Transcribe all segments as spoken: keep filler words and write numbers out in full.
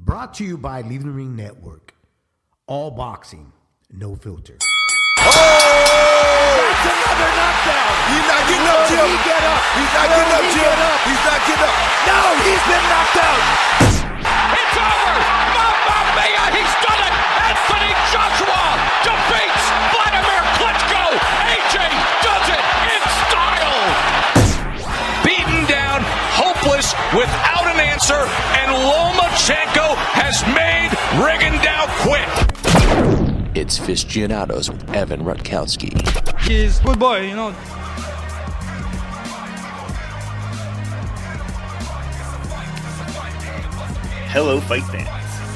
Brought to you by Leaving the Ring Network. All boxing, no filter. Oh! That's another knockdown. He's not getting up, Jim. He get up. He's not Will getting up, he Jim. get up? He's not getting up. No, he's been knocked out. It's over. Mamma mia, he's done it. Anthony Joshua defeats Vladimir Klitschko. A J does it in style. Beaten down, hopeless, without an answer, and Lomachenko has made Rigondeaux quit. It's Fistianados with Evan Rutkowski. He's a good boy, you know. Hello, fight fans.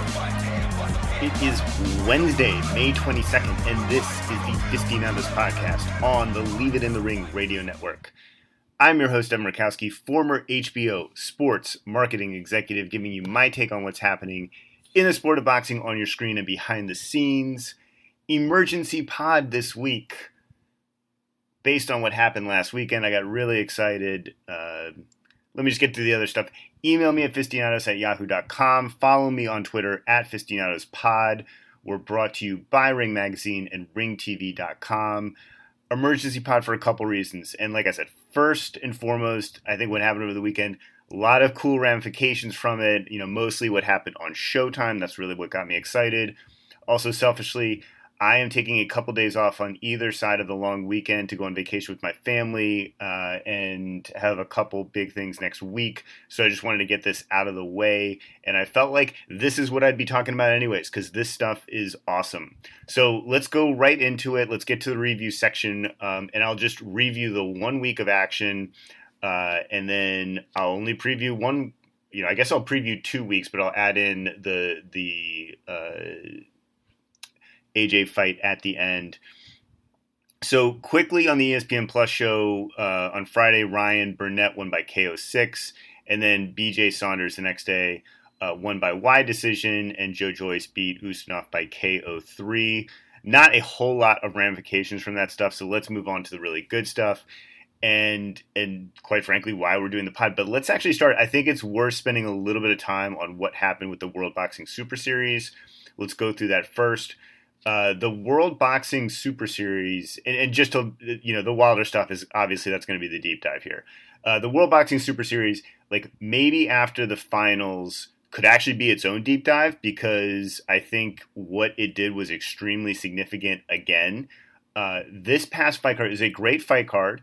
It is Wednesday, May twenty-second, and this is the Fistianados podcast on the Leave It in the Ring radio network. I'm your host, Evan Rutkowski, former H B O sports marketing executive, giving you my take on what's happening in the sport of boxing on your screen and behind the scenes. Emergency pod this week. Based on what happened last weekend, I got really excited. Uh, let me just get to the other stuff. Email me at fistianados at yahoo dot com. Follow me on Twitter at fistianadospod. We're brought to you by Ring Magazine and ring t v dot com. Emergency pod for a couple reasons. And like I said, first and foremost, I think what happened over the weekend, a lot of cool ramifications from it. You know, mostly what happened on Showtime. That's really what got me excited. Also, selfishly, I am taking a couple days off on either side of the long weekend to go on vacation with my family uh, and have a couple big things next week. So I just wanted to get this out of the way. And I felt like this is what I'd be talking about anyways, because this stuff is awesome. So let's go right into it. Let's get to the review section. Um, and I'll just review the one week of action. Uh, and then I'll only preview one, you know, I guess I'll preview two weeks, but I'll add in the, the, uh, A J fight at the end. So quickly on the E S P N Plus show uh, on Friday, Ryan Burnett won by K O six, and then B J Saunders the next day uh, won by wide decision, and Joe Joyce beat Ustinov by K O three. Not a whole lot of ramifications from that stuff, so let's move on to the really good stuff. And and quite frankly, why we're doing the pod. But let's actually start. I think it's worth spending a little bit of time on what happened with the World Boxing Super Series. Let's go through that first. Uh, the World Boxing Super Series, and, and just to, you know, the Wilder stuff is obviously that's going to be the deep dive here. Uh, the World Boxing Super Series, like maybe after the finals, could actually be its own deep dive because I think what it did was extremely significant again. Uh, this past fight card is a great fight card,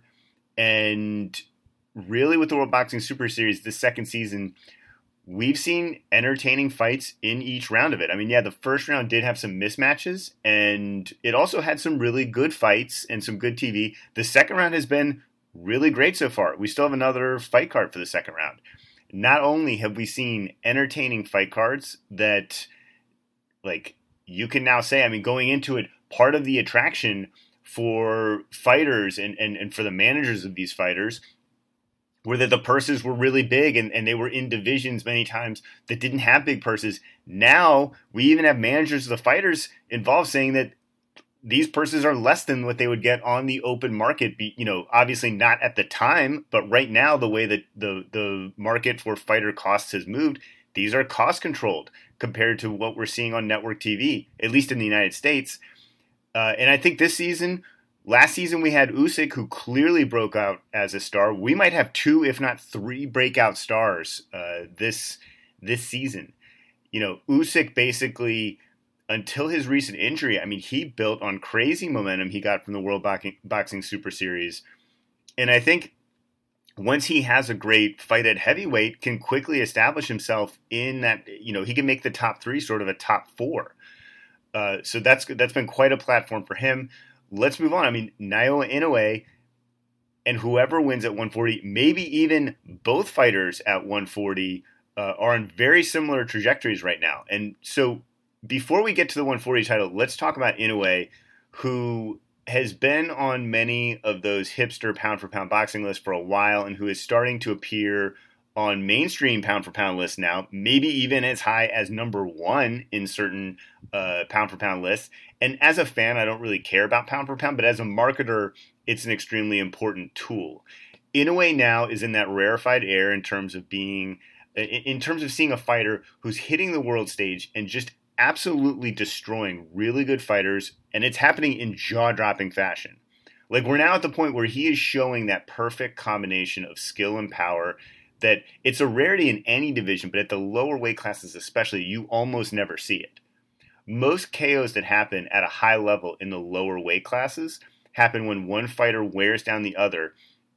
and really with the World Boxing Super Series, this second season, we've seen entertaining fights in each round of it. I mean, yeah, the first round did have some mismatches, and it also had some really good fights and some good T V. The second round has been really great so far. We still have another fight card for the second round. Not only have we seen entertaining fight cards that, like, you can now say, I mean, going into it, part of the attraction for fighters and, and, and for the managers of these fighters were that the purses were really big and, and they were in divisions many times that didn't have big purses. Now we even have managers of the fighters involved saying that these purses are less than what they would get on the open market. Be, you know, obviously not at the time, but right now the way that the, the market for fighter costs has moved, these are cost controlled compared to what we're seeing on network T V, at least in the United States. Uh, and I think this season, last season we had Usyk, who clearly broke out as a star. We might have two, if not three, breakout stars uh, this this season. You know, Usyk basically, until his recent injury, I mean, he built on crazy momentum he got from the World Boxing Super Series. And I think once he has a great fight at heavyweight, can quickly establish himself in that, you know, he can make the top three sort of a top four. Uh, so that's that's been quite a platform for him. Let's move on. I mean, Naoya Inoue and whoever wins at one forty, maybe even both fighters at one forty, uh, are on very similar trajectories right now. And so before we get to the one forty title, let's talk about Inoue, who has been on many of those hipster pound-for-pound boxing lists for a while and who is starting to appear on mainstream pound-for-pound lists now, maybe even as high as number one in certain uh, pound-for-pound lists. And as a fan, I don't really care about pound-for-pound, but as a marketer, it's an extremely important tool. Inoue now is in that rarefied air in terms of being in, in terms of seeing a fighter who's hitting the world stage and just absolutely destroying really good fighters, and it's happening in jaw-dropping fashion. Like, we're now at the point where he is showing that perfect combination of skill and power that it's a rarity in any division, but at the lower weight classes especially, you almost never see it. Most K Os that happen at a high level in the lower weight classes happen when one fighter wears down the other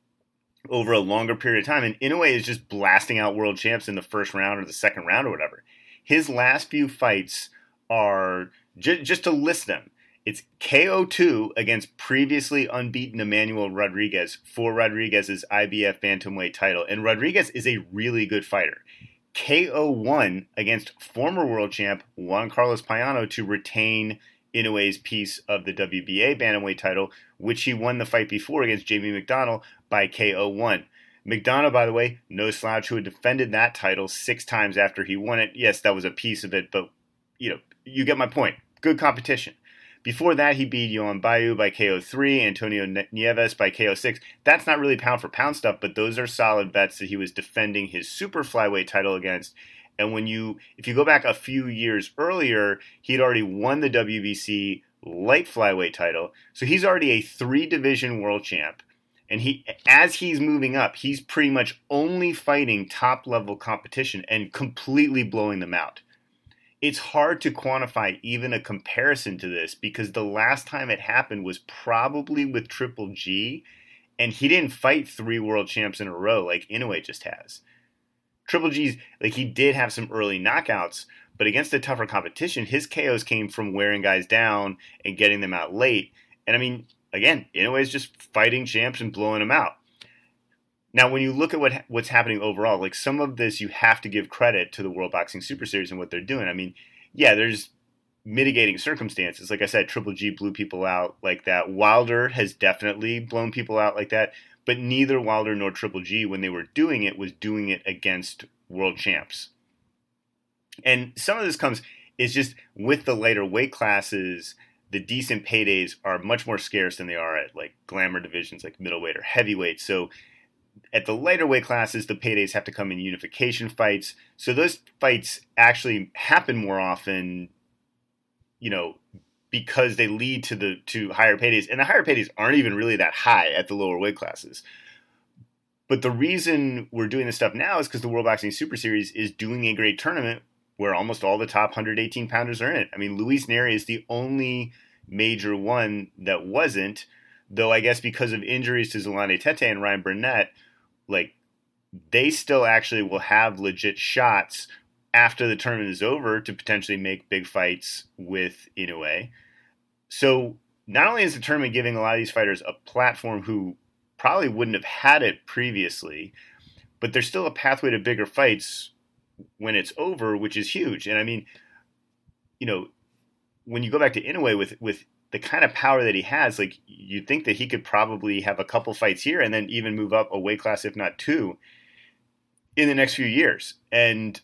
over a longer period of time, and Inoue is just blasting out world champs in the first round or the second round or whatever. His last few fights are, j- just to list them, it's K O two against previously unbeaten Emmanuel Rodriguez for Rodriguez's I B F bantamweight title. And Rodriguez is a really good fighter. K O one against former world champ Juan Carlos Payano to retain Inoue's piece of the W B A bantamweight title, which he won the fight before against Jamie McDonnell by K O one. McDonough, by the way, no slouch, who had defended that title six times after he won it. Yes, that was a piece of it, but, you know, you get my point. Good competition. Before that, he beat Yohan Bayu by K O three, Antonio Nieves by K O six. That's not really pound-for-pound stuff, but those are solid bets that he was defending his super flyweight title against. And when you, if you go back a few years earlier, he'd already won the W B C light flyweight title. So he's already a three-division world champ. And he, as he's moving up, he's pretty much only fighting top-level competition and completely blowing them out. It's hard to quantify even a comparison to this because the last time it happened was probably with Triple G, and he didn't fight three world champs in a row like Inoue just has. Triple G's, like, he did have some early knockouts, but against a tougher competition, his K Os came from wearing guys down and getting them out late. And I mean, again, Inoue is just fighting champs and blowing them out. Now, when you look at what what's happening overall, like, some of this you have to give credit to the World Boxing Super Series and what they're doing. I mean, yeah, there's mitigating circumstances. Like I said, Triple G blew people out like that. Wilder has definitely blown people out like that. But neither Wilder nor Triple G, when they were doing it, was doing it against world champs. And some of this comes, is just with the lighter weight classes, the decent paydays are much more scarce than they are at, like, glamour divisions like middleweight or heavyweight. So at the lighter weight classes, the paydays have to come in unification fights. So those fights actually happen more often, you know, because they lead to the to higher paydays. And the higher paydays aren't even really that high at the lower weight classes. But the reason we're doing this stuff now is because the World Boxing Super Series is doing a great tournament where almost all the top one hundred eighteen pounders are in it. I mean, Luis Neri is the only major one that wasn't, though I guess because of injuries to Zolani Tete and Ryan Burnett, like, they still actually will have legit shots after the tournament is over to potentially make big fights with Inoue. So not only is the tournament giving a lot of these fighters a platform who probably wouldn't have had it previously, but there's still a pathway to bigger fights when it's over, which is huge. And I mean, you know, when you go back to Inoue with, with the kind of power that he has, like, you'd think that he could probably have a couple fights here and then even move up a weight class, if not two, in the next few years. And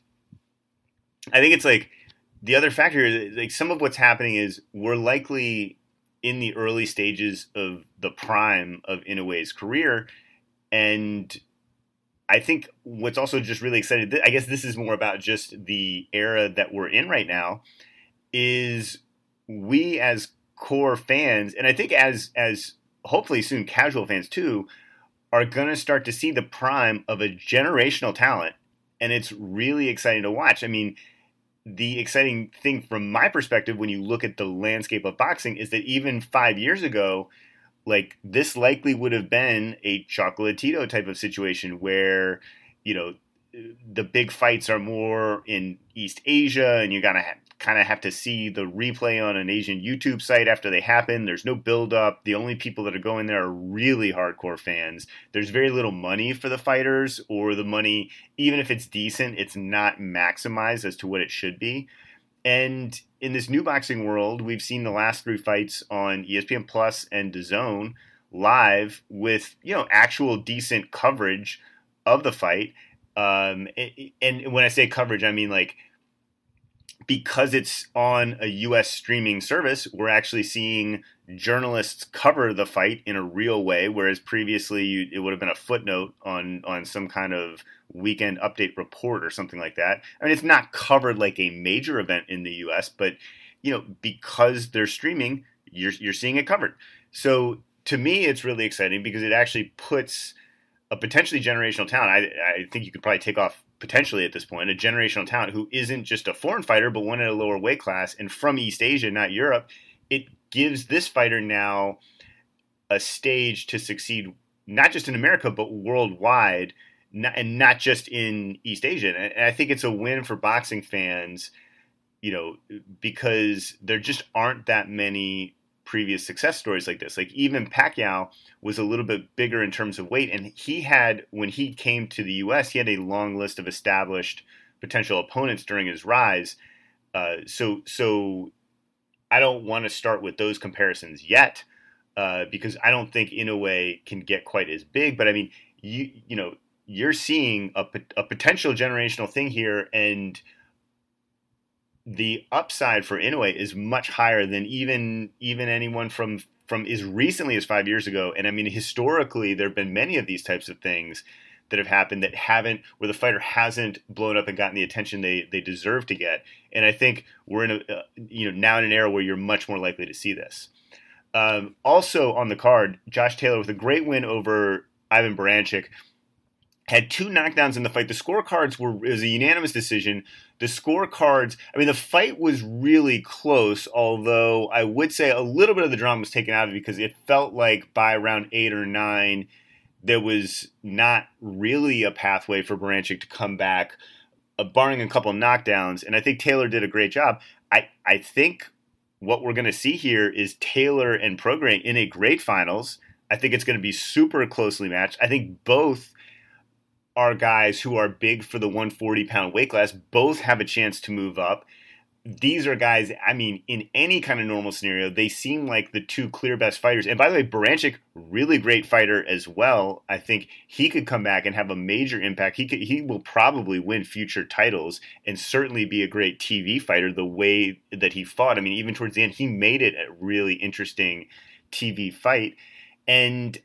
I think it's like the other factor, like, some of what's happening is we're likely in the early stages of the prime of Inoue's career. And I think what's also just really exciting, I guess this is more about just the era that we're in right now, is we as core fans, and I think as as hopefully soon casual fans too, are going to start to see the prime of a generational talent, and it's really exciting to watch. I mean, the exciting thing from my perspective when you look at the landscape of boxing is that even five years ago, like, this likely would have been a Chocolatito type of situation where, you know, the big fights are more in East Asia and you gotta ha- kind of have to see the replay on an Asian YouTube site after they happen. There's no build up. The only people that are going there are really hardcore fans. There's very little money for the fighters, or the money, even if it's decent, it's not maximized as to what it should be. And in this new boxing world, we've seen the last three fights on E S P N Plus and DAZN live with, you know, actual decent coverage of the fight. Um, and when I say coverage, I mean, like, because it's on a U S streaming service, we're actually seeing journalists cover the fight in a real way, whereas previously you, it would have been a footnote on, on some kind of weekend update report or something like that. I mean, it's not covered like a major event in the U S, but, you know, because they're streaming, you're, you're seeing it covered. So to me, it's really exciting because it actually puts a potentially generational talent. I, I think you could probably take off potentially at this point, a generational talent who isn't just a foreign fighter, but one at a lower weight class and from East Asia, not Europe. It gives this fighter now a stage to succeed, not just in America, but worldwide, not, and not just in East Asia. And I think it's a win for boxing fans, you know, because there just aren't that many previous success stories like this. Like even Pacquiao was a little bit bigger in terms of weight, and he had, when he came to the U S, he had a long list of established potential opponents during his rise. Uh, so, so I don't want to start with those comparisons yet, uh, because I don't think Inoue can get quite as big. But I mean, you you know, you're seeing a, a potential generational thing here, and the upside for Inoue is much higher than even even anyone from from as recently as five years ago. And I mean, historically, there have been many of these types of things that have happened that haven't, where the fighter hasn't blown up and gotten the attention they they deserve to get. And I think we're in a uh, you know now in an era where you're much more likely to see this. Um, also on the card, Josh Taylor with a great win over Ivan Baranchyk. Had two knockdowns in the fight. The scorecards were, it was a unanimous decision. The scorecards, I mean, the fight was really close, although I would say a little bit of the drama was taken out of it because it felt like by round eight or nine, there was not really a pathway for Baranchyk to come back, uh, barring a couple of knockdowns. And I think Taylor did a great job. I, I think what we're going to see here is Taylor and Prograis in a great finals. I think it's going to be super closely matched. I think both are guys who are big for the one forty pound weight class. Both have a chance to move up. These are guys, I mean, in any kind of normal scenario, they seem like the two clear best fighters. And by the way, Baranchyk, really great fighter as well. I think he could come back and have a major impact. He could, he will probably win future titles and certainly be a great T V fighter the way that he fought. I mean, even towards the end, he made it a really interesting T V fight. And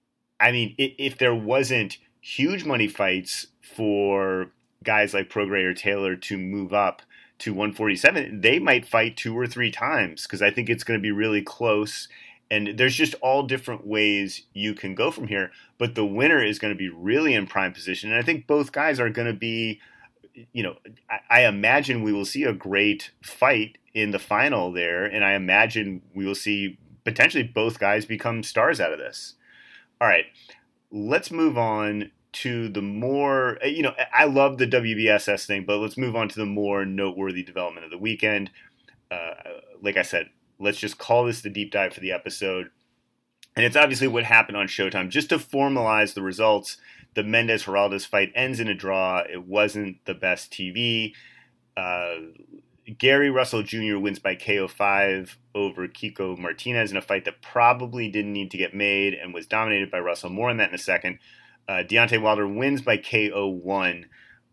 I mean, if there wasn't huge money fights for guys like Prograis or Taylor to move up to one forty-seven, they might fight two or three times because I think it's going to be really close. And there's just all different ways you can go from here. But the winner is going to be really in prime position. And I think both guys are going to be, you know, I, I imagine we will see a great fight in the final there. And I imagine we will see potentially both guys become stars out of this. All right. Let's move on to the more, you know, I love the W B S S thing, but let's move on to the more noteworthy development of the weekend. Uh, like I said, let's just call this the deep dive for the episode. And it's obviously what happened on Showtime. Just to formalize the results, the Mendes-Heraldez fight ends in a draw. It wasn't the best T V. Uh, Gary Russell Junior wins by K O five over Kiko Martinez in a fight that probably didn't need to get made and was dominated by Russell. More on that in a second. Uh, Deontay Wilder wins by K O one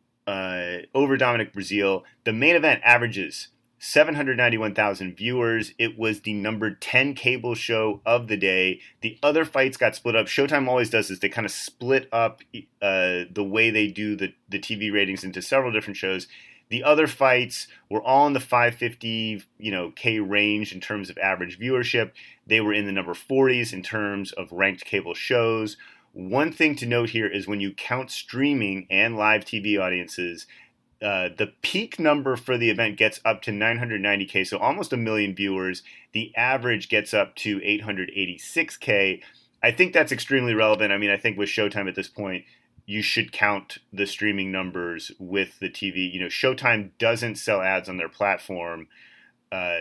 uh, over Dominic Breazeale. The main event averages seven hundred ninety-one thousand viewers. It was the number ten cable show of the day. The other fights got split up. Showtime always does this. They kind of split up uh, the way they do the, the T V ratings into several different shows. The other fights were all in the five fifty, you know, K range in terms of average viewership. They were in the number forties in terms of ranked cable shows. One thing to note here is when you count streaming and live T V audiences, uh, the peak number for the event gets up to nine hundred ninety K, so almost a million viewers. The average gets up to eight hundred eighty-six K. I think that's extremely relevant. I mean, I think with Showtime at this point, you should count the streaming numbers with the T V. You know, Showtime doesn't sell ads on their platform, uh,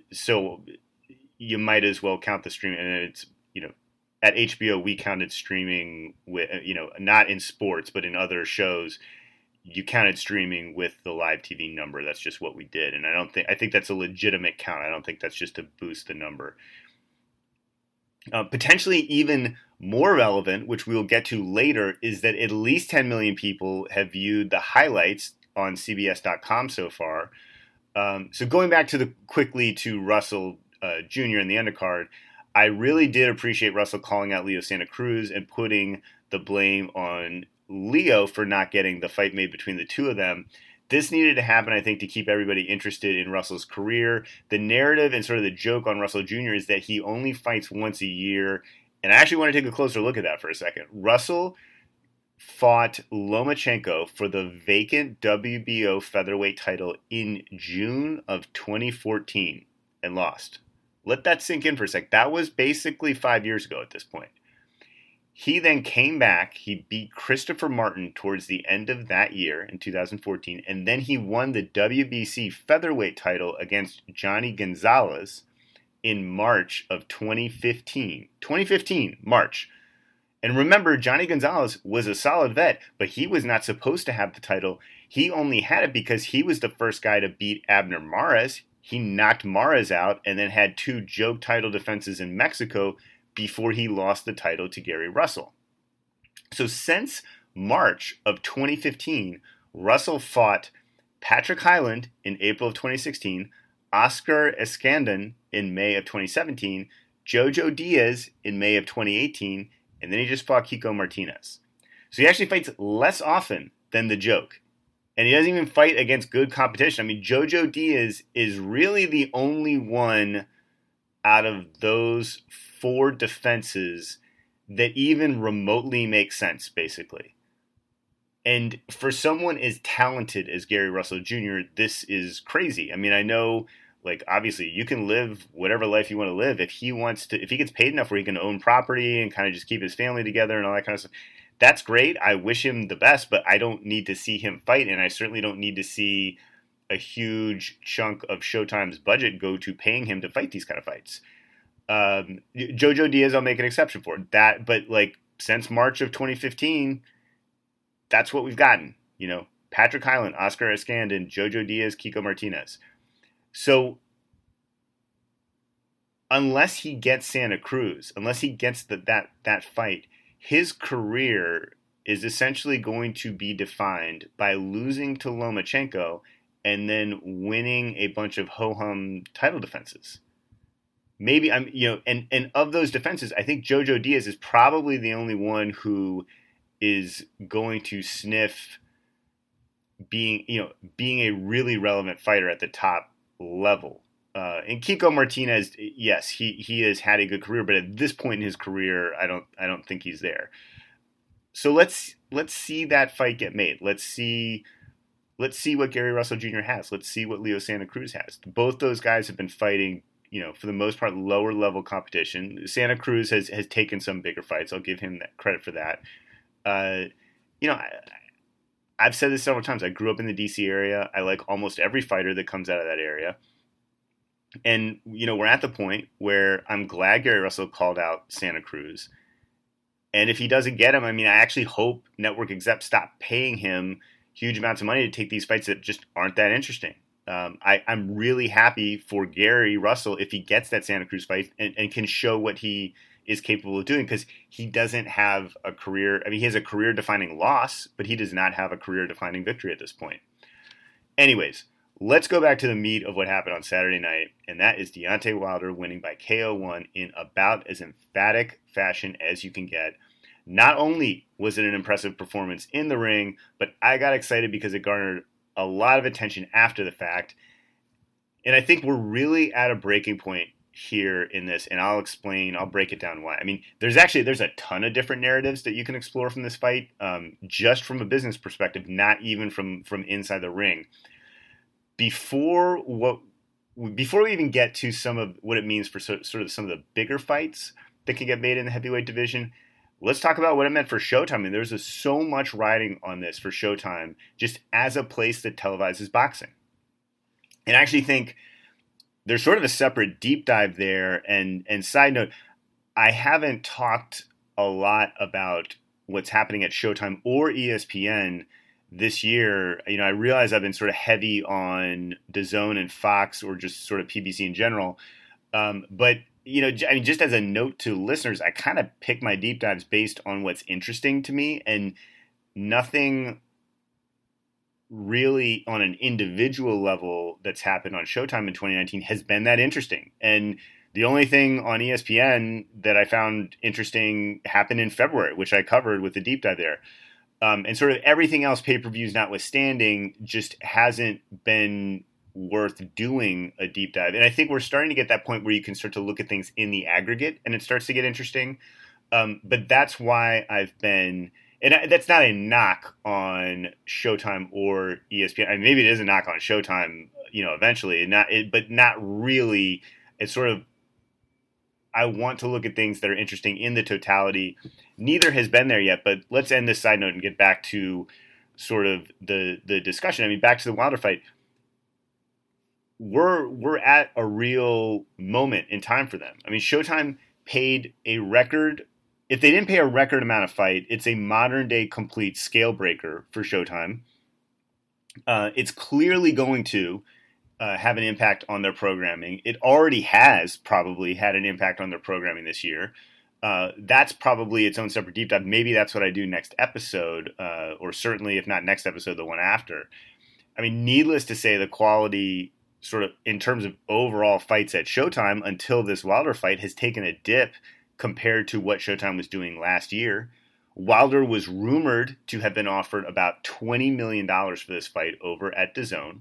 so you might as well count the streaming. And it's, you know, at H B O, we counted streaming with, you know, not in sports, but in other shows. You counted streaming with the live T V number. That's just what we did. And I don't think, I think that's a legitimate count. I don't think that's just to boost the number. Uh, potentially even more relevant, which we'll get to later, is that at least ten million people have viewed the highlights on C B S dot com so far. Um, so going back to the quickly to Russell uh, Junior in the undercard, I really did appreciate Russell calling out Leo Santa Cruz and putting the blame on Leo for not getting the fight made between the two of them. This needed to happen, I think, to keep everybody interested in Russell's career. The narrative and sort of the joke on Russell Junior is that he only fights once a year. And I actually want to take a closer look at that for a second. Russell fought Lomachenko for the vacant W B O featherweight title in June of twenty fourteen and lost. Let that sink in for a sec. That was basically five years ago at this point. He then came back, he beat Christopher Martin towards the end of that year in two thousand fourteen, and then he won the W B C featherweight title against Johnny Gonzalez in March of twenty fifteen. twenty fifteen, March. And remember, Johnny Gonzalez was a solid vet, but he was not supposed to have the title. He only had it because he was the first guy to beat Abner Mares. He knocked Mares out and then had two joke title defenses in Mexico before he lost the title to Gary Russell. So since March of twenty fifteen, Russell fought Patrick Hyland in April of twenty sixteen, Oscar Escandon in May of twenty seventeen, Jojo Diaz in May of twenty eighteen, and then he just fought Kiko Martinez. So he actually fights less often than the joke. And he doesn't even fight against good competition. I mean, Jojo Diaz is really the only one out of those four defenses that even remotely make sense, basically. And for someone as talented as Gary Russell Junior, this is crazy. I mean, I know, like, obviously, you can live whatever life you want to live. If he wants to, if he gets paid enough where he can own property and kind of just keep his family together and all that kind of stuff, that's great. I wish him the best, but I don't need to see him fight, and I certainly don't need to see a huge chunk of Showtime's budget go to paying him to fight these kind of fights. Um, Jojo Diaz, I'll make an exception for that, but like since March of twenty fifteen, that's what we've gotten. You know, Patrick Hyland, Oscar Escandon, Jojo Diaz, Kiko Martinez. So unless he gets Santa Cruz, unless he gets the, that that fight, his career is essentially going to be defined by losing to Lomachenko and then winning a bunch of ho-hum title defenses. Maybe I'm, you know, and, and of those defenses, I think Jojo Diaz is probably the only one who is going to sniff being, you know, being a really relevant fighter at the top level. Uh, and Kiko Martinez, yes, he, he has had a good career, but at this point in his career, I don't I don't think he's there. So let's let's see that fight get made. Let's see let's see what Gary Russell Junior has. Let's see what Leo Santa Cruz has. Both those guys have been fighting, you know, for the most part, lower level competition. Santa Cruz has has taken some bigger fights. I'll give him that credit for that. Uh, you know, I, I've said this several times. I grew up in the D C area. I like almost every fighter that comes out of that area. And, you know, we're at the point where I'm glad Gary Russell called out Santa Cruz. And if he doesn't get him, I mean, I actually hope network execs stop paying him huge amounts of money to take these fights that just aren't that interesting. Um, I, I'm really happy for Gary Russell if he gets that Santa Cruz fight and, and can show what he is capable of doing, because he doesn't have a career. I mean, he has a career-defining loss, but he does not have a career-defining victory at this point. Anyways, let's go back to the meat of what happened on Saturday night, and that is Deontay Wilder winning by K O one in about as emphatic fashion as you can get. Not only was it an impressive performance in the ring, but I got excited because it garnered a lot of attention after the fact. And I think we're really at a breaking point here in this, and I'll explain, I'll break it down why. I mean, there's actually, there's a ton of different narratives that you can explore from this fight, um, just from a business perspective, not even from, from inside the ring. Before what, before we even get to some of what it means for so, sort of some of the bigger fights that can get made in the heavyweight division, let's talk about what it meant for Showtime. I mean, there's a, so much riding on this for Showtime, just as a place that televises boxing. And I actually think there's sort of a separate deep dive there. And, and side note, I haven't talked a lot about what's happening at Showtime or E S P N this year. You know, I realize I've been sort of heavy on DAZN and Fox, or just sort of P B C in general. Um, but, you know, I mean, just as a note to listeners, I kind of pick my deep dives based on what's interesting to me, and nothing really on an individual level that's happened on Showtime in twenty nineteen has been that interesting. And the only thing on E S P N that I found interesting happened in February, which I covered with the deep dive there. Um, and sort of everything else, pay-per-views notwithstanding, just hasn't been worth doing a deep dive. And I think we're starting to get that point where you can start to look at things in the aggregate and it starts to get interesting. Um, but that's why I've been, and I, that's not a knock on Showtime or E S P N. I mean, maybe it is a knock on Showtime, you know, eventually, not, it, but not really. It's sort of, I want to look at things that are interesting in the totality. Neither has been there yet, but let's end this side note and get back to sort of the the discussion. I mean, back to the Wilder fight. We're we're at a real moment in time for them. I mean, Showtime paid a record. If they didn't pay a record amount of fight, it's a modern day complete scale breaker for Showtime. Uh, it's clearly going to uh, have an impact on their programming. It already has probably had an impact on their programming this year. Uh, that's probably its own separate deep dive. Maybe that's what I do next episode, uh, or certainly if not next episode, the one after. I mean, needless to say, the quality sort of in terms of overall fights at Showtime until this Wilder fight has taken a dip compared to what Showtime was doing last year. Wilder was rumored to have been offered about twenty million dollars for this fight over at DAZN.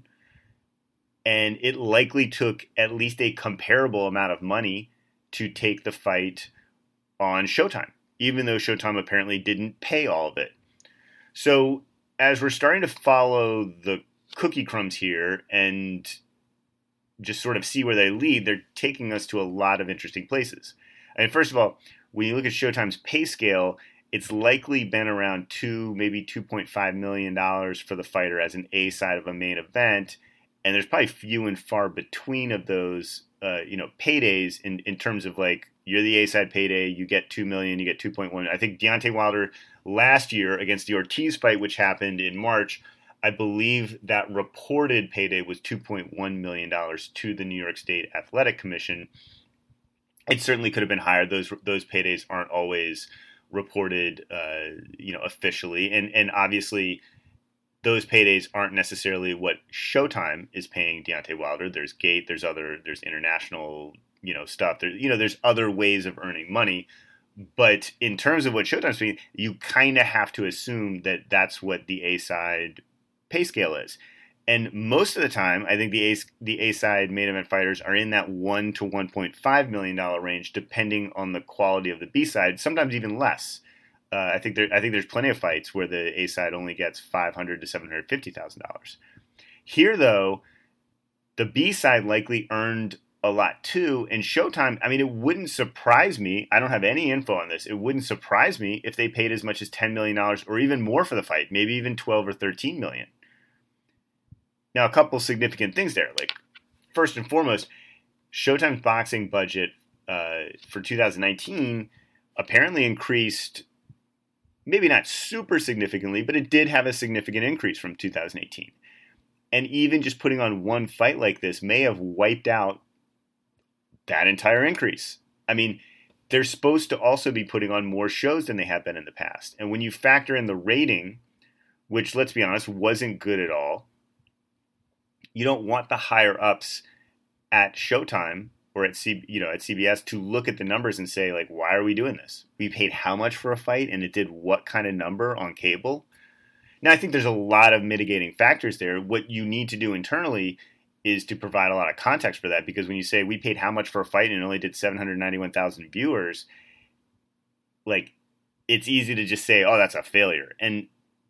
And it likely took at least a comparable amount of money to take the fight on Showtime, even though Showtime apparently didn't pay all of it. So as we're starting to follow the cookie crumbs here and just sort of see where they lead, they're taking us to a lot of interesting places. I mean, first of all, when you look at Showtime's pay scale, it's likely been around two, maybe two point five million dollars for the fighter as an A side of a main event. And there's probably few and far between of those, uh, you know, paydays in, in terms of like, you're the A side payday, you get two million, you get two point one. I think Deontay Wilder last year against the Ortiz fight, which happened in March, I believe that reported payday was two point one million dollars to the New York State Athletic Commission. It certainly could have been higher. Those those paydays aren't always reported, uh, you know, officially, and and obviously those paydays aren't necessarily what Showtime is paying Deontay Wilder. There's Gate, there's other, there's international, you know, stuff. There, you know, there's other ways of earning money. But in terms of what Showtime's paying, you kind of have to assume that that's what the A side pay scale is. And most of the time, I think the A the A side main event fighters are in that one to one point five million dollar range, depending on the quality of the B side. Sometimes even less. Uh, I think there I think there's plenty of fights where the A side only gets five hundred to seven hundred fifty thousand dollars. Here, though, the B side likely earned a lot too. And Showtime, I mean, it wouldn't surprise me. I don't have any info on this. It wouldn't surprise me if they paid as much as ten million dollars or even more for the fight, maybe even twelve or thirteen million dollars. Now, a couple significant things there. Like, first and foremost, Showtime's boxing budget uh, for two thousand nineteen apparently increased, maybe not super significantly, but it did have a significant increase from two thousand eighteen. And even just putting on one fight like this may have wiped out that entire increase. I mean, they're supposed to also be putting on more shows than they have been in the past. And when you factor in the rating, which, let's be honest, wasn't good at all, you don't want the higher ups at Showtime or at C, you know, at C B S to look at the numbers and say, like, why are we doing this? We paid how much for a fight and it did what kind of number on cable? Now, I think there's a lot of mitigating factors there. What you need to do internally is to provide a lot of context for that, because when you say we paid how much for a fight and it only did seven hundred ninety-one thousand viewers, like, it's easy to just say, oh, that's a failure. And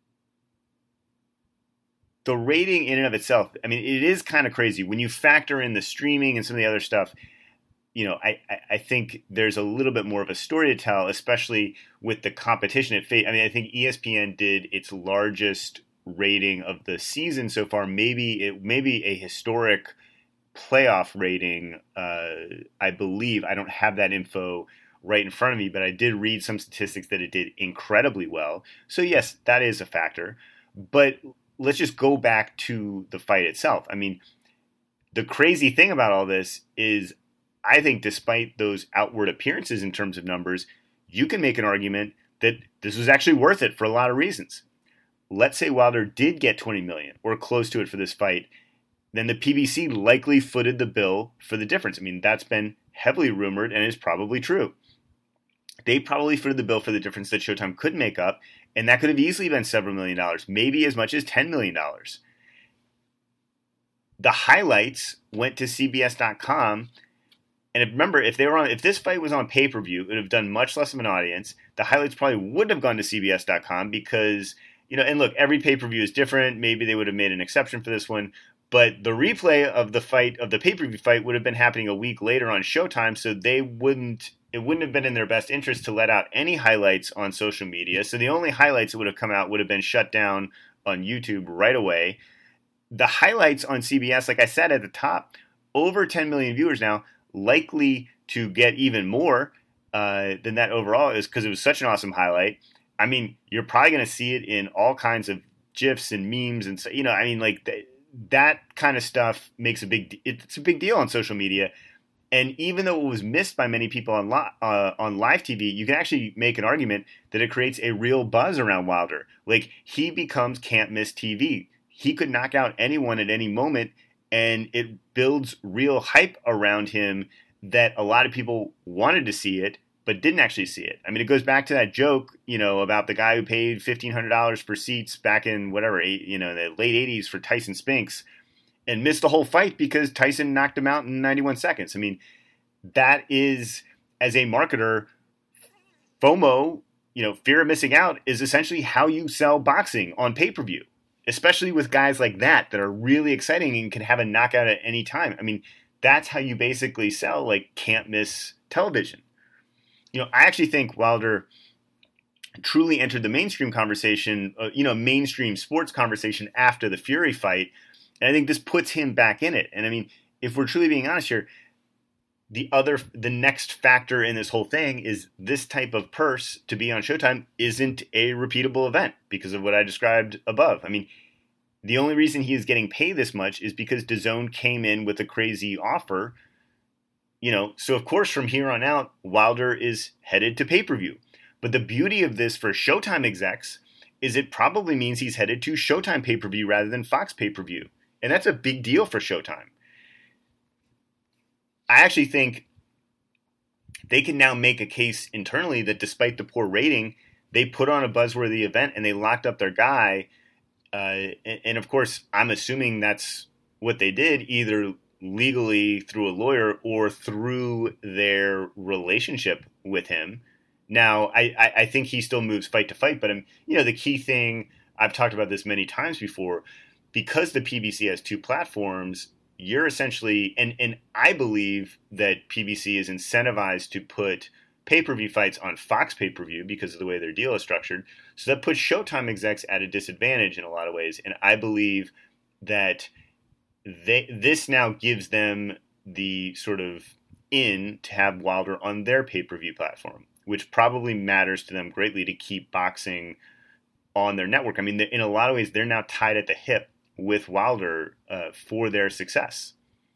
the rating in and of itself, I mean, it is kind of crazy. When you factor in the streaming and some of the other stuff, you know, I, I think there's a little bit more of a story to tell, especially with the competition at Fate. I mean, I think E S P N did its largest rating of the season so far, maybe it maybe a historic playoff rating, uh, I believe. I don't have that info right in front of me, but I did read some statistics that it did incredibly well. So yes, that is a factor. But let's just go back to the fight itself. I mean, the crazy thing about all this is, I think despite those outward appearances in terms of numbers, you can make an argument that this was actually worth it for a lot of reasons. Let's say Wilder did get twenty million dollars or close to it for this fight, then the P B C likely footed the bill for the difference. I mean, that's been heavily rumored and is probably true. They probably footed the bill for the difference that Showtime could make up, And that could have easily been several million dollars, maybe as much as ten million dollars. The highlights went to C B S dot com. And remember, if they were on, if this fight was on pay-per-view, it would have done much less of an audience. The highlights probably wouldn't have gone to C B S dot com because, you know, and look, every pay-per-view is different. Maybe they would have made an exception for this one. But the replay of the fight, of the pay-per-view fight, would have been happening a week later on Showtime, so they wouldn't, it wouldn't have been in their best interest to let out any highlights on social media. So the only highlights that would have come out would have been shut down on YouTube right away. The highlights on C B S, like I said at the top, over ten million viewers now, likely to get even more uh, than that overall, is because it was such an awesome highlight. I mean, you're probably going to see it in all kinds of GIFs and memes and so, you know, I mean, like the, that kind of stuff makes a big, it's a big deal on social media. And even though it was missed by many people on li- uh, on live T V, you can actually make an argument that it creates a real buzz around Wilder. Like, he becomes can't miss T V. He could knock out anyone at any moment, and it builds real hype around him that a lot of people wanted to see it, but didn't actually see it. I mean, it goes back to that joke, you know, about the guy who paid fifteen hundred dollars for seats back in whatever, eight, you know, the late eighties for Tyson Spinks and missed the whole fight because Tyson knocked him out in ninety-one seconds. I mean, that is, as a marketer, FOMO, you know, fear of missing out, is essentially how you sell boxing on pay-per-view, especially with guys like that that are really exciting and can have a knockout at any time. I mean, that's how you basically sell, like, can't miss television. You know, I actually think Wilder truly entered the mainstream conversation, uh, you know, mainstream sports conversation after the Fury fight. And I think this puts him back in it. And I mean, if we're truly being honest here, the other, the next factor in this whole thing is this type of purse to be on Showtime isn't a repeatable event because of what I described above. I mean, the only reason he is getting paid this much is because DAZN came in with a crazy offer. You know, so of course from here on out, Wilder is headed to pay-per-view. But the beauty of this for Showtime execs is it probably means he's headed to Showtime pay-per-view rather than Fox pay-per-view. And that's a big deal for Showtime. I actually think they can now make a case internally that despite the poor rating, they put on a buzzworthy event and they locked up their guy. Uh, and, and of course, I'm assuming that's what they did, either legally through a lawyer or through their relationship with him. Now, I, I, I think he still moves fight to fight, but, um, you know, the key thing, I've talked about this many times before, because the P B C has two platforms, you're essentially, and, and I believe that P B C is incentivized to put pay-per-view fights on Fox pay-per-view because of the way their deal is structured. So that puts Showtime execs at a disadvantage in a lot of ways. And I believe that they, this now gives them the sort of in to have Wilder on their pay-per-view platform, which probably matters to them greatly to keep boxing on their network. I mean, in a lot of ways, they're now tied at the hip with Wilder uh, for their success.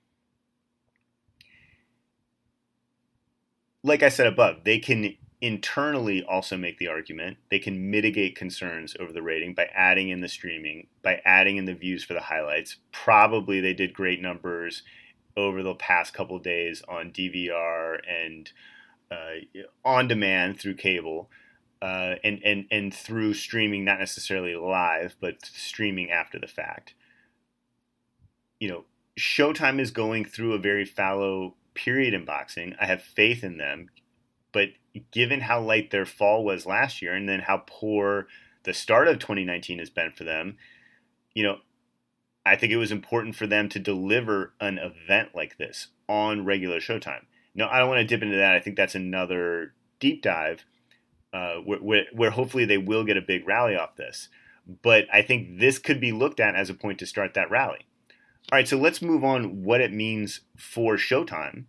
Like I said above, they can internally also make the argument. They can mitigate concerns over the rating by adding in the streaming, by adding in the views for the highlights. Probably they did great numbers over the past couple of days on D V R and uh, on demand through cable. Uh, and, and, and through streaming, not necessarily live, but streaming after the fact. You know, Showtime is going through a very fallow period in boxing. I have faith in them, but given how light their fall was last year and then how poor the start of twenty nineteen has been for them, you know, I think it was important for them to deliver an event like this on regular Showtime. Now, I don't want to dip into that. I think that's another deep dive. Uh, where, where, where hopefully they will get a big rally off this. But I think this could be looked at as a point to start that rally. All right, so let's move on what it means for Showtime.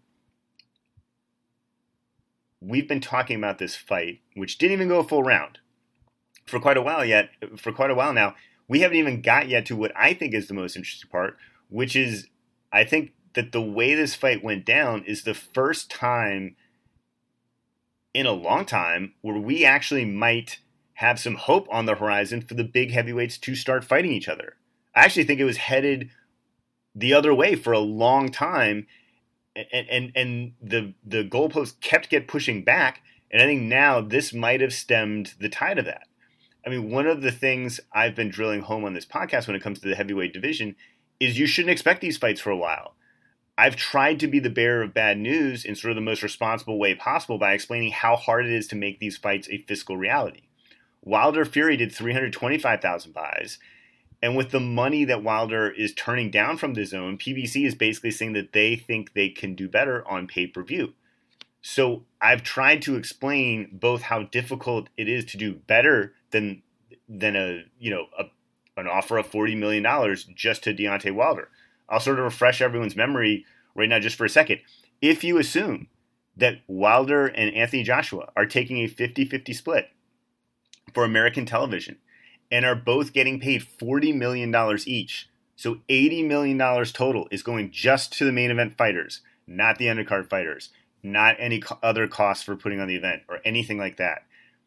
We've been talking about this fight, which didn't even go a full round, for quite a while yet. For quite a while now, we haven't even got yet to what I think is the most interesting part, which is I think that the way this fight went down is the first time in a long time where we actually might have some hope on the horizon for the big heavyweights to start fighting each other. I actually think it was headed the other way for a long time, and and, and the the goalposts kept get pushing back, and I think now this might have stemmed the tide of that. I mean, one of the things I've been drilling home on this podcast when it comes to the heavyweight division is you shouldn't expect these fights for a while. I've tried to be the bearer of bad news in sort of the most responsible way possible by explaining how hard it is to make these fights a fiscal reality. Wilder Fury did three hundred twenty-five thousand buys. And with the money that Wilder is turning down from the zone, P B C is basically saying that they think they can do better on pay-per-view. So I've tried to explain both how difficult it is to do better than than a you know a, an offer of forty million dollars just to Deontay Wilder. I'll sort of refresh everyone's memory right now just for a second. If you assume that Wilder and Anthony Joshua are taking a fifty-fifty split for American television and are both getting paid forty million dollars each, so eighty million dollars total is going just to the main event fighters, not the undercard fighters, not any co- other costs for putting on the event or anything like that.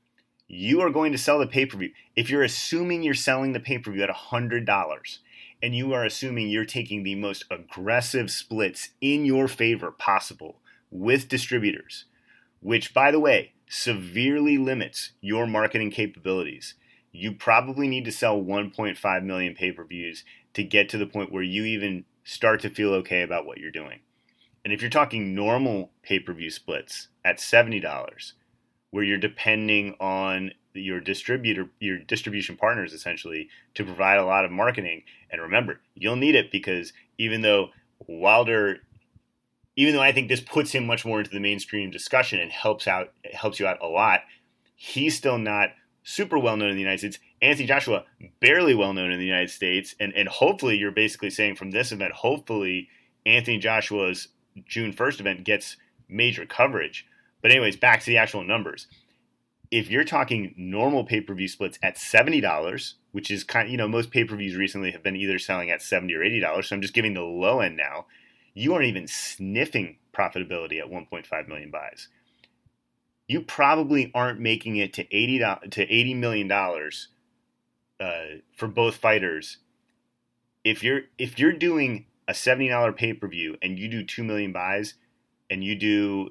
You are going to sell the pay-per-view. If you're assuming you're selling the pay-per-view at one hundred dollars and you are assuming you're taking the most aggressive splits in your favor possible with distributors, which, by the way, severely limits your marketing capabilities, you probably need to sell one point five million pay-per-views to get to the point where you even start to feel okay about what you're doing. And if you're talking normal pay-per-view splits at seventy dollars, where you're depending on your distributor, your distribution partners essentially, to provide a lot of marketing, and remember, you'll need it because even though Wilder, even though I think this puts him much more into the mainstream discussion and helps out, helps you out a lot, he's still not super well known in the United States. Anthony Joshua, barely well known in the United States, and and hopefully you're basically saying from this event, hopefully Anthony Joshua's June first event gets major coverage. But anyways, back to the actual numbers. If you're talking normal pay-per-view splits at seventy dollars, which is kind of, you know, most pay-per-views recently have been either selling at seventy or eighty dollars, so I'm just giving the low end now, you aren't even sniffing profitability at one point five million buys. You probably aren't making it to eighty to eighty million dollars uh, for both fighters. If you're if you're doing a seventy dollars pay-per-view and you do two million buys and you do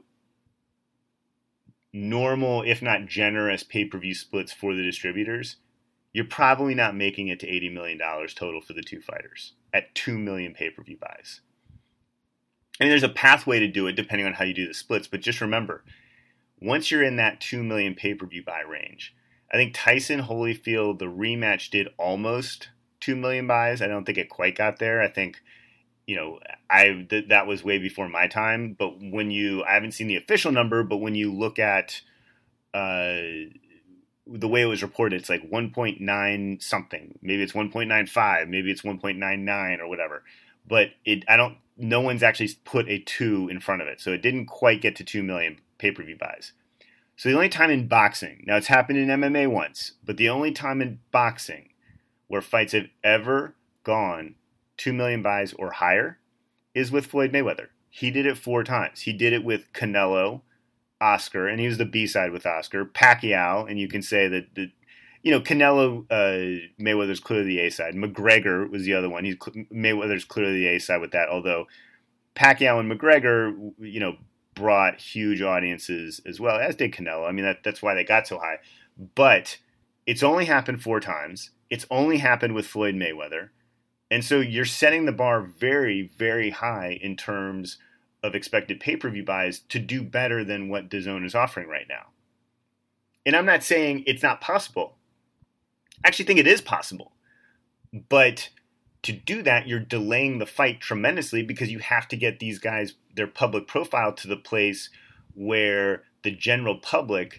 normal, if not generous, pay-per-view splits for the distributors, you're probably not making it to eighty million dollars total for the two fighters at two million pay-per-view buys. I mean, there's a pathway to do it depending on how you do the splits, but just remember, once you're in that two million pay-per-view buy range, I think Tyson Holyfield, the rematch, did almost two million buys. I don't think it quite got there. I think, you know, I th- that was way before my time. But when you, I haven't seen the official number, but when you look at uh, the way it was reported, it's like one point nine something. Maybe it's one point nine five. Maybe it's one point nine nine or whatever. But it, I don't, no one's actually put a two in front of it. So it didn't quite get to two million pay-per-view buys. So the only time in boxing, now it's happened in M M A once, but the only time in boxing where fights have ever gone two million buys or higher is with Floyd Mayweather. He did it four times. He did it with Canelo, Oscar, and he was the B-side with Oscar, Pacquiao, and you can say that, the, you know, Canelo, uh, Mayweather's clearly the A-side. McGregor was the other one. He's Mayweather's clearly the A-side with that, although Pacquiao and McGregor, you know, brought huge audiences as well, as did Canelo. I mean, that, that's why they got so high. But it's only happened four times. It's only happened with Floyd Mayweather. And so you're setting the bar very, very high in terms of expected pay-per-view buys to do better than what DAZN is offering right now. And I'm not saying it's not possible. I actually think it is possible. But to do that, you're delaying the fight tremendously because you have to get these guys, their public profile, to the place where the general public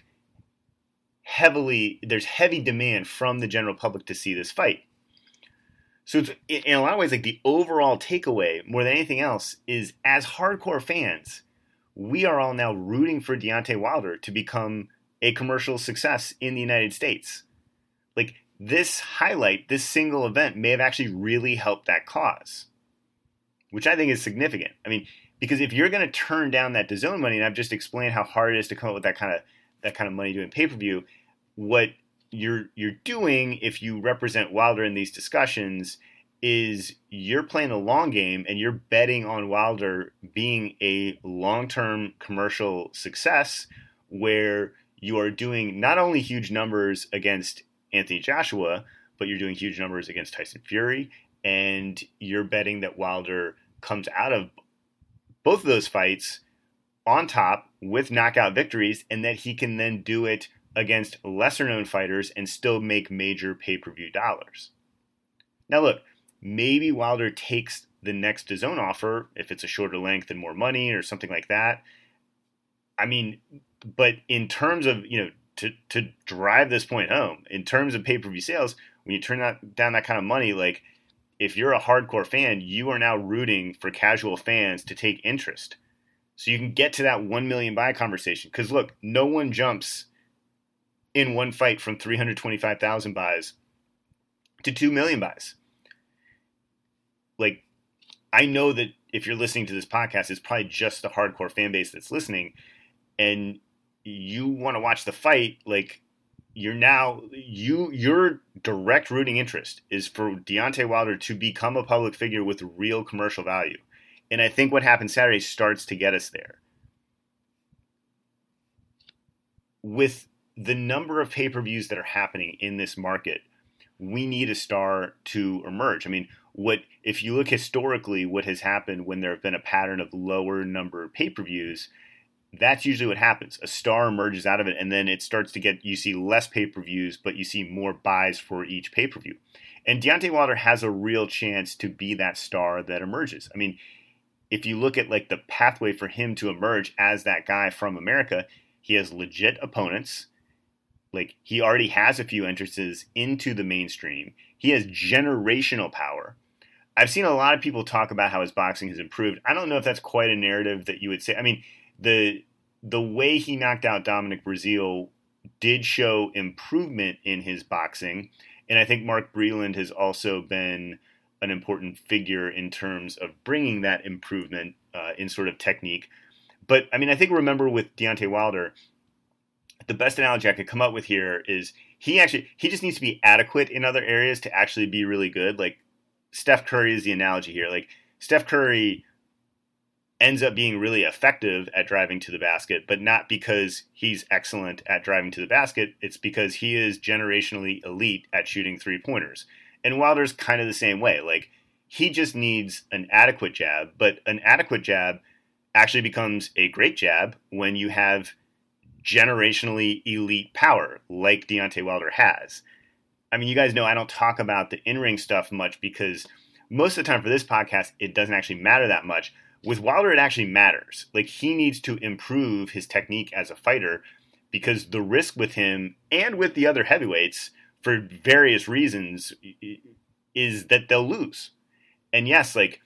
heavily, there's heavy demand from the general public to see this fight. So it's, in a lot of ways, like the overall takeaway, more than anything else, is as hardcore fans, we are all now rooting for Deontay Wilder to become a commercial success in the United States. Like, this highlight, this single event may have actually really helped that cause, which I think is significant. I mean, because if you're going to turn down that DAZN money, and I've just explained how hard it is to come up with that kind of that kind of money doing pay-per-view, what you're you're doing if you represent Wilder in these discussions is you're playing the long game and you're betting on Wilder being a long-term commercial success where you are doing not only huge numbers against Anthony Joshua, but you're doing huge numbers against Tyson Fury, and you're betting that Wilder comes out of both of those fights on top with knockout victories, and that he can then do it against lesser-known fighters and still make major pay-per-view dollars. Now look, maybe Wilder takes the next DAZN offer if it's a shorter length and more money or something like that. I mean, but in terms of, you know, to, to drive this point home, in terms of pay-per-view sales, when you turn that, down that kind of money, like, if you're a hardcore fan, you are now rooting for casual fans to take interest. So you can get to that one million buy conversation. Because look, no one jumps in one fight from three hundred twenty-five thousand buys to two million buys. Like, I know that if you're listening to this podcast, it's probably just the hardcore fan base that's listening, and you want to watch the fight. Like, you're now, you, your direct rooting interest is for Deontay Wilder to become a public figure with real commercial value. And I think what happened Saturday starts to get us there. With the number of pay-per-views that are happening in this market, we need a star to emerge. I mean, what if you look historically, what has happened when there have been a pattern of lower number of pay-per-views, that's usually what happens. A star emerges out of it, and then it starts to get, you see less pay-per-views, but you see more buys for each pay-per-view. And Deontay Wilder has a real chance to be that star that emerges. I mean, if you look at like the pathway for him to emerge as that guy from America, he has legit opponents. Like, he already has a few entrances into the mainstream. He has generational power. I've seen a lot of people talk about how his boxing has improved. I don't know if that's quite a narrative that you would say. I mean, the the way he knocked out Dominic Breazeale did show improvement in his boxing. And I think Mark Breland has also been an important figure in terms of bringing that improvement uh, in sort of technique. But, I mean, I think remember with Deontay Wilder, the best analogy I could come up with here is he actually, he just needs to be adequate in other areas to actually be really good. Like, Steph Curry is the analogy here. Like, Steph Curry ends up being really effective at driving to the basket, but not because he's excellent at driving to the basket. It's because he is generationally elite at shooting three-pointers. And Wilder's kind of the same way. Like, he just needs an adequate jab, but an adequate jab actually becomes a great jab when you have generationally elite power like Deontay Wilder has. I mean, you guys know I don't talk about the in-ring stuff much because most of the time for this podcast, it doesn't actually matter that much. With Wilder, it actually matters. Like, he needs to improve his technique as a fighter because the risk with him and with the other heavyweights, for various reasons, is that they'll lose. And yes, like,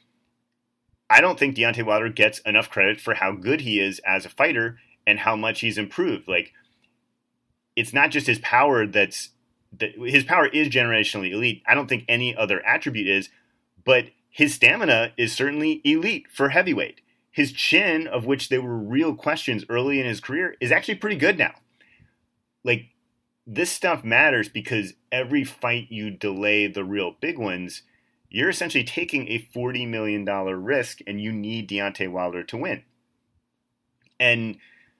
I don't think Deontay Wilder gets enough credit for how good he is as a fighter and how much he's improved. Like, it's not just his power that's, that his power is generationally elite. I don't think any other attribute is, but his stamina is certainly elite for heavyweight. His chin, of which there were real questions early in his career, is actually pretty good now. Like, this stuff matters because every fight you delay the real big ones, you're essentially taking a forty million dollars risk, and you need Deontay Wilder to win. And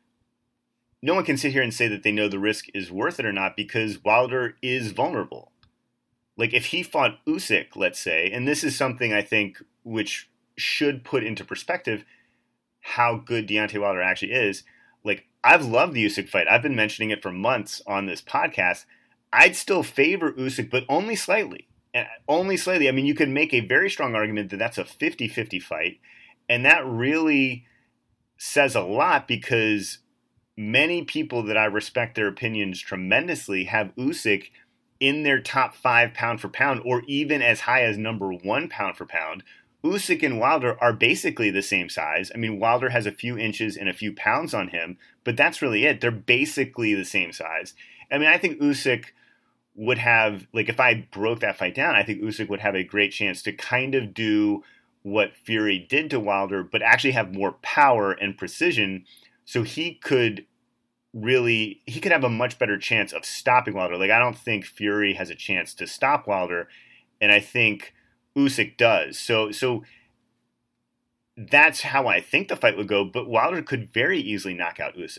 no one can sit here and say that they know the risk is worth it or not because Wilder is vulnerable. Like, if he fought Usyk, let's say, and this is something I think which should put into perspective how good Deontay Wilder actually is. Like, I've loved the Usyk fight. I've been mentioning it for months on this podcast. I'd still favor Usyk, but only slightly. And only slightly. I mean, you could make a very strong argument that that's a fifty-fifty fight. And that really says a lot because many people that I respect their opinions tremendously have Usyk in their top five pound for pound, or even as high as number one pound for pound. Usyk and Wilder are basically the same size. I mean, Wilder has a few inches and a few pounds on him, but that's really it. They're basically the same size. I mean, I think Usyk would have, like, if I broke that fight down, I think Usyk would have a great chance to kind of do what Fury did to Wilder, but actually have more power and precision. So he could really, he could have a much better chance of stopping Wilder. Like, I don't think Fury has a chance to stop Wilder, and I think Usyk does. So, so that's how I think the fight would go, but Wilder could very easily knock out Usyk.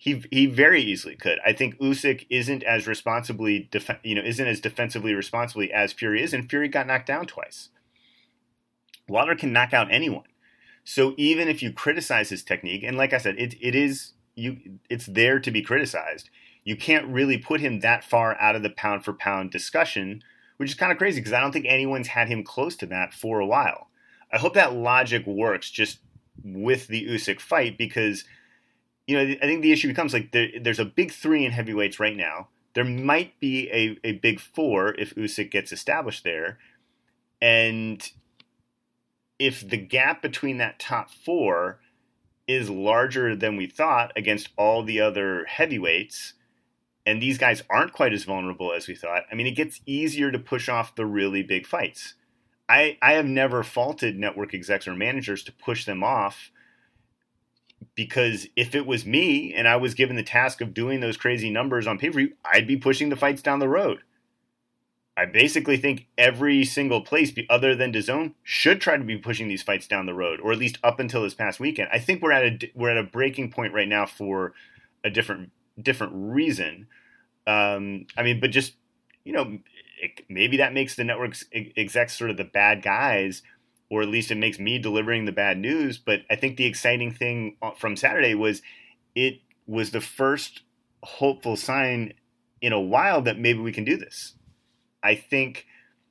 He he very easily could. I think Usyk isn't as responsibly, def- you know, isn't as defensively responsibly as Fury is, and Fury got knocked down twice. Wilder can knock out anyone. So even if you criticize his technique, and like I said, it it is you, it's there to be criticized. You can't really put him that far out of the pound for pound discussion, which is kind of crazy because I don't think anyone's had him close to that for a while. I hope that logic works just with the Usyk fight because, you know, I think the issue becomes like there, there's a big three in heavyweights right now. There might be a, a big four if Usyk gets established there. And if the gap between that top four is larger than we thought against all the other heavyweights, and these guys aren't quite as vulnerable as we thought, I mean, it gets easier to push off the really big fights. I, I have never faulted network execs or managers to push them off because if it was me and I was given the task of doing those crazy numbers on pay-per-view, I'd be pushing the fights down the road. I basically think every single place other than DAZN should try to be pushing these fights down the road, or at least up until this past weekend. I think we're at a we're at a breaking point right now for a different different reason. Um, I mean, but just you know, it, maybe that makes the network's execs sort of the bad guys, or at least it makes me delivering the bad news. But I think the exciting thing from Saturday was it was the first hopeful sign in a while that maybe we can do this. I think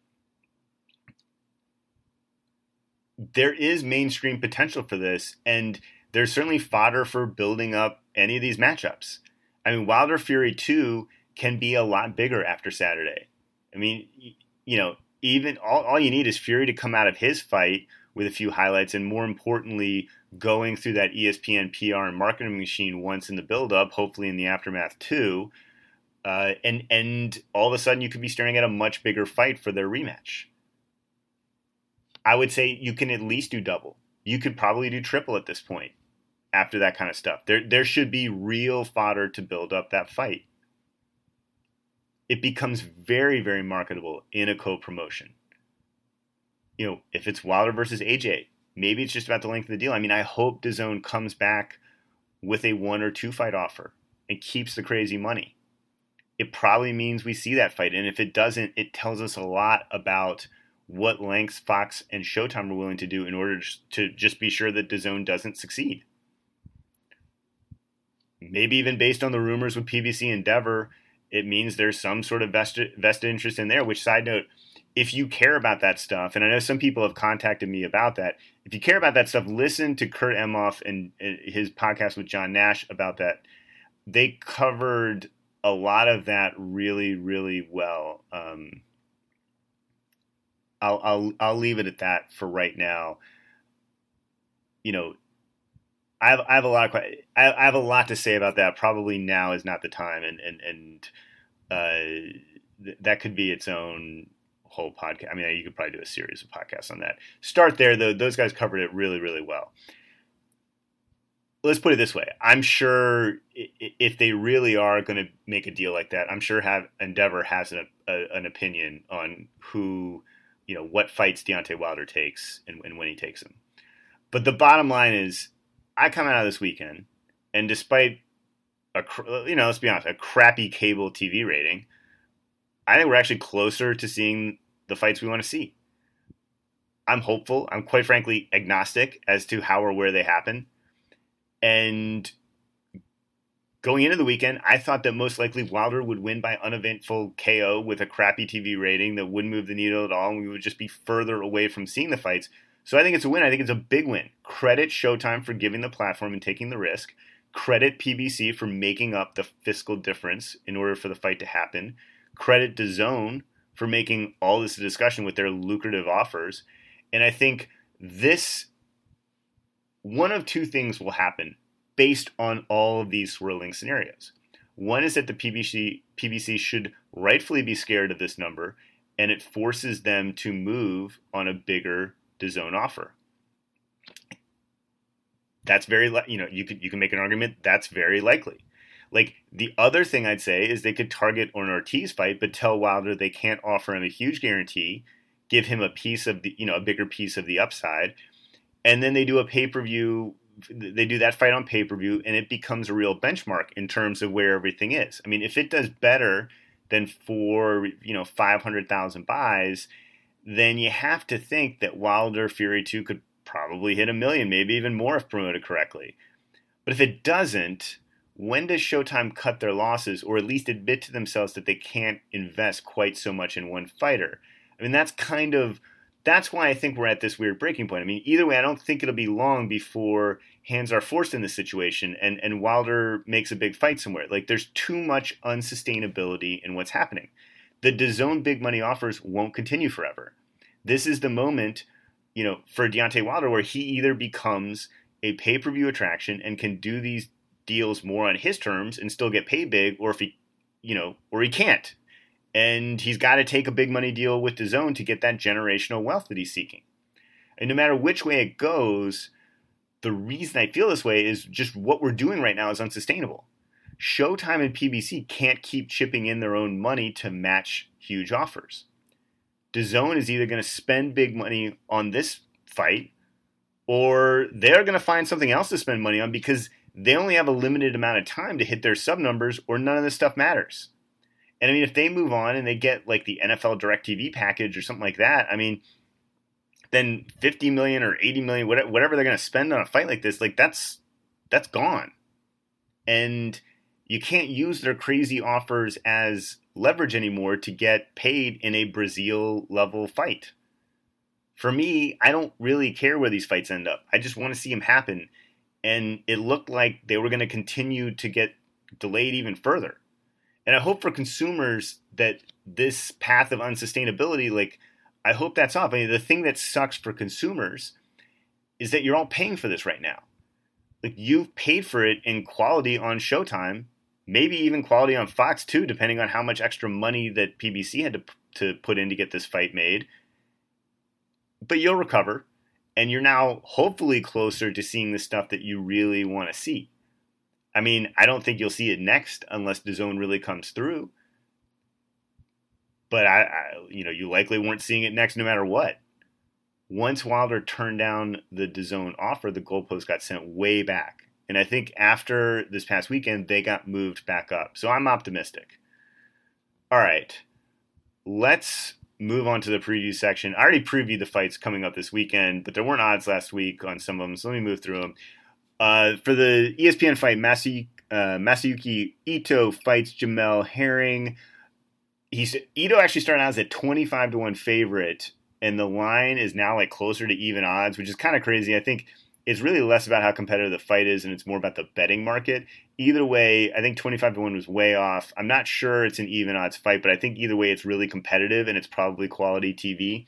there is mainstream potential for this, and there's certainly fodder for building up any of these matchups. I mean, Wilder Fury two can be a lot bigger after Saturday. I mean, you know, even all, all you need is Fury to come out of his fight with a few highlights, and more importantly, going through that E S P N P R and marketing machine once in the build-up, hopefully in the aftermath too. Uh, and and all of a sudden you could be staring at a much bigger fight for their rematch. I would say you can at least do double. You could probably do triple at this point after that kind of stuff. There there should be real fodder to build up that fight. It becomes very, very marketable in a co-promotion. You know, if it's Wilder versus A J, maybe it's just about the length of the deal. I mean, I hope DAZN comes back with a one or two fight offer and keeps the crazy money. It probably means we see that fight. And if it doesn't, it tells us a lot about what lengths Fox and Showtime are willing to do in order to just be sure that DAZN doesn't succeed. Maybe even based on the rumors with P B C Endeavor, it means there's some sort of vested, vested interest in there, which, side note, if you care about that stuff, and I know some people have contacted me about that, if you care about that stuff, listen to Kurt Emhoff and his podcast with John Nash about that. They covered a lot of that really, really well. Um, I'll, I'll, I'll leave it at that for right now. You know, I have, I have a lot of, I have a lot to say about that. Probably now is not the time. And, and, and, uh, th- that could be its own whole podcast. I mean, you could probably do a series of podcasts on that. Start there though. Those guys covered it really, really well. Let's put it this way. I'm sure if they really are going to make a deal like that, I'm sure have Endeavor has an, a, an opinion on who, you know, what fights Deontay Wilder takes and, and when he takes them. But the bottom line is, I come out of this weekend, and despite a, you know, let's be honest, a crappy cable T V rating, I think we're actually closer to seeing the fights we want to see. I'm hopeful. I'm quite frankly agnostic as to how or where they happen. And going into the weekend, I thought that most likely Wilder would win by uneventful K O with a crappy T V rating that wouldn't move the needle at all, and we would just be further away from seeing the fights. So I think it's a win. I think it's a big win. Credit Showtime for giving the platform and taking the risk. Credit P B C for making up the fiscal difference in order for the fight to happen. Credit DAZN for making all this a discussion with their lucrative offers. And I think this, one of two things will happen based on all of these swirling scenarios. One is that the P B C, P B C should rightfully be scared of this number, and it forces them to move on a bigger DAZN offer. That's very, li- you know, you could you can make an argument that's very likely. Like, the other thing I'd say is they could target an Ortiz fight, but tell Wilder they can't offer him a huge guarantee, give him a piece of the, you know, a bigger piece of the upside, and then they do a pay-per-view they do that fight on pay-per-view, and it becomes a real benchmark in terms of where everything is. I mean, if it does better than for, you know, five hundred thousand buys, then you have to think that Wilder Fury two could probably hit a million, maybe even more if promoted correctly. But if it doesn't, when does Showtime cut their losses, or at least admit to themselves that they can't invest quite so much in one fighter? I mean, that's kind of, that's why I think we're at this weird breaking point. I mean, either way, I don't think it'll be long before hands are forced in this situation and, and Wilder makes a big fight somewhere. Like, there's too much unsustainability in what's happening. The DAZN big money offers won't continue forever. This is the moment, you know, for Deontay Wilder where he either becomes a pay-per-view attraction and can do these deals more on his terms and still get paid big, or if he, you know, or he can't. And he's got to take a big money deal with DAZN to get that generational wealth that he's seeking. And no matter which way it goes, the reason I feel this way is just what we're doing right now is unsustainable. Showtime and P B C can't keep chipping in their own money to match huge offers. DAZN is either going to spend big money on this fight, or they're going to find something else to spend money on because they only have a limited amount of time to hit their sub numbers, or none of this stuff matters. And I mean, if they move on and they get like the N F L DirecTV package or something like that, I mean, then fifty million or eighty million, whatever they're going to spend on a fight like this, like that's, that's gone. And you can't use their crazy offers as leverage anymore to get paid in a Brazil level fight. For me, I don't really care where these fights end up. I just want to see them happen. And it looked like they were going to continue to get delayed even further. And I hope for consumers that this path of unsustainability, like, I hope that's off. I mean, the thing that sucks for consumers is that you're all paying for this right now. Like, you've paid for it in quality on Showtime, maybe even quality on Fox too, depending on how much extra money that P B C had to to put in to get this fight made. But you'll recover, and you're now hopefully closer to seeing the stuff that you really want to see. I mean, I don't think you'll see it next unless DAZN really comes through. But I, I, you know, you likely weren't seeing it next no matter what. Once Wilder turned down the DAZN offer, the goalpost got sent way back. And I think after this past weekend, they got moved back up. So I'm optimistic. All right, let's move on to the preview section. I already previewed the fights coming up this weekend, but there weren't odds last week on some of them, so let me move through them. Uh, for the E S P N fight, Masayu, uh, Masayuki Ito fights Jamel Herring. He's Ito actually started out as a twenty-five to one favorite, and the line is now like closer to even odds, which is kind of crazy. I think it's really less about how competitive the fight is, and it's more about the betting market. Either way, I think twenty-five to one was way off. I'm not sure it's an even odds fight, but I think either way it's really competitive, and it's probably quality T V.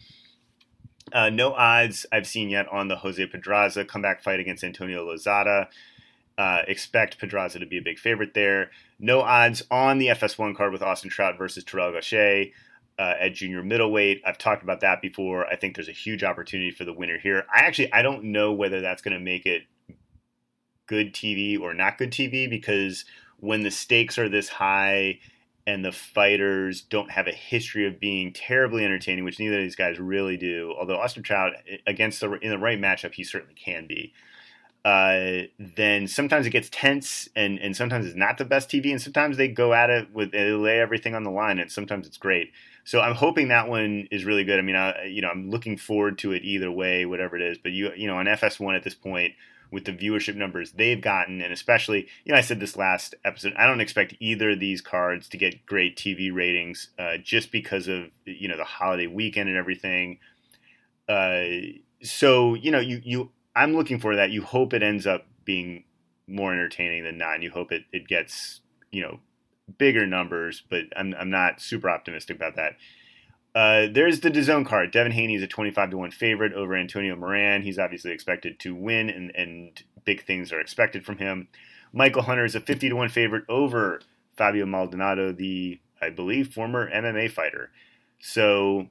Uh, no odds I've seen yet on the Jose Pedraza comeback fight against Antonio Lozada. Uh, expect Pedraza to be a big favorite there. No odds on the F S one card with Austin Trout versus Terrell Gausha uh, at junior middleweight. I've talked about that before. I think there's a huge opportunity for the winner here. I actually, I don't know whether that's going to make it good T V or not good T V, because when the stakes are this high and the fighters don't have a history of being terribly entertaining, which neither of these guys really do, although Austin Trout, against the in the right matchup, he certainly can be, uh, then sometimes it gets tense, and, and sometimes it's not the best T V, and sometimes they go at it with, they lay everything on the line, and sometimes it's great. So I'm hoping that one is really good. I mean, I, you know, I'm looking forward to it either way, whatever it is. But you, you know, on F S one at this point, with the viewership numbers they've gotten, and especially, you know, I said this last episode, I don't expect either of these cards to get great T V ratings uh, just because of, you know, the holiday weekend and everything. Uh, so, you know, you, you, I'm looking for that. You hope it ends up being more entertaining than not. And you hope it, it gets, you know, bigger numbers, but I'm, I'm not super optimistic about that. Uh, there's the DAZN card. Devin Haney is a twenty-five to one favorite over Antonio Moran. He's obviously expected to win, and, and big things are expected from him. Michael Hunter is a fifty to one favorite over Fabio Maldonado, the, I believe, former M M A fighter. So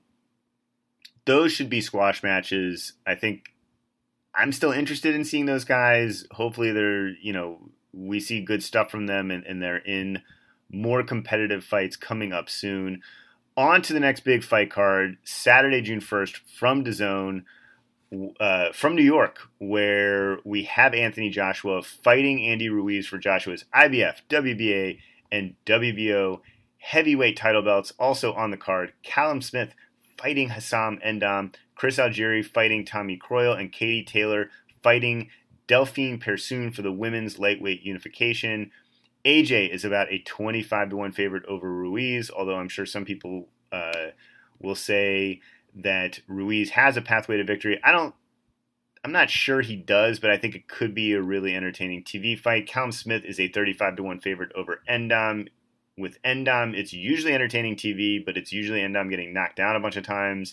those should be squash matches. I think I'm still interested in seeing those guys. Hopefully they're, you know, we see good stuff from them, and, and they're in more competitive fights coming up soon. On to the next big fight card, Saturday, June first, from DAZN. uh, from New York, where we have Anthony Joshua fighting Andy Ruiz for Joshua's I B F, W B A, and W B O heavyweight title belts. Also on the card, Callum Smith fighting Hassam Endam, Chris Algieri fighting Tommy Croyle, and Katie Taylor fighting Delphine Persoon for the women's lightweight unification. A J is about a twenty-five to one favorite over Ruiz, although I'm sure some people uh, will say that Ruiz has a pathway to victory. I don't, I'm not sure he does, but I think it could be a really entertaining T V fight. Callum Smith is a thirty-five to one favorite over Endam. With Endam, it's usually entertaining T V, but it's usually Endam getting knocked down a bunch of times.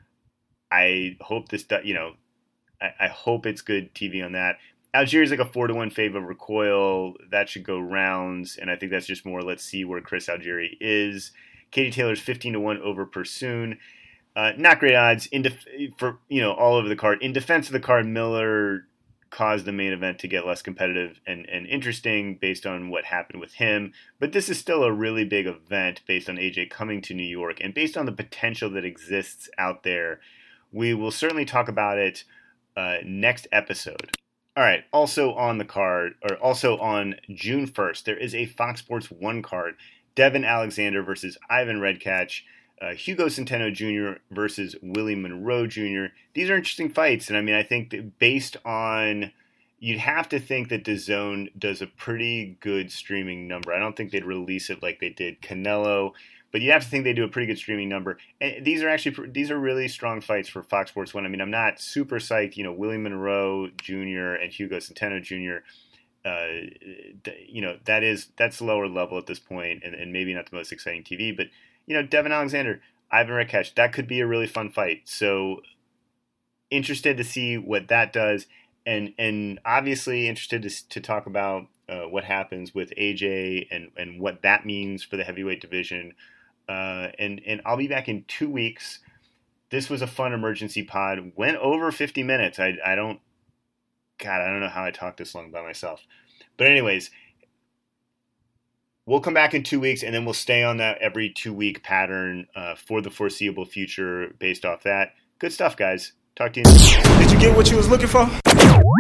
I hope this, you know, I, I hope it's good T V on that. Algieri is like a four to one favorite Recoil. That should go rounds, and I think that's just more let's see where Chris Algieri is. Katie Taylor's fifteen to one over Persoon. Uh, not great odds in def- for you know all over the card. In defense of the card, Miller caused the main event to get less competitive and, and interesting based on what happened with him. But this is still a really big event based on A J coming to New York and based on the potential that exists out there. We will certainly talk about it uh, next episode. All right, also on the card, or also on June first, there is a Fox Sports one card. Devin Alexander versus Ivan Redkach. Uh, Hugo Centeno Junior versus Willie Monroe Junior These are interesting fights, and I mean, I think that based on, you'd have to think that DAZN does a pretty good streaming number. I don't think they'd release it like they did Canelo, but you'd have to think they do a pretty good streaming number. And these are actually, these are really strong fights for Fox Sports one. I mean, I'm not super psyched, you know, Willie Monroe Junior and Hugo Centeno Junior Uh, you know, that is, that's lower level at this point, and, and maybe not the most exciting T V, but you know, Devin Alexander, Ivan Redkach, that could be a really fun fight. So interested to see what that does, and and obviously interested to, to talk about uh, what happens with A J and, and what that means for the heavyweight division. Uh, and, and I'll be back in two weeks. This was a fun emergency pod. Went over fifty minutes. I, I don't, God, I don't know how I talked this long by myself. But anyways, we'll come back in two weeks, and then we'll stay on that every two-week pattern uh, for the foreseeable future based off that. Good stuff, guys. Talk to you next week. Did you get what you was looking for?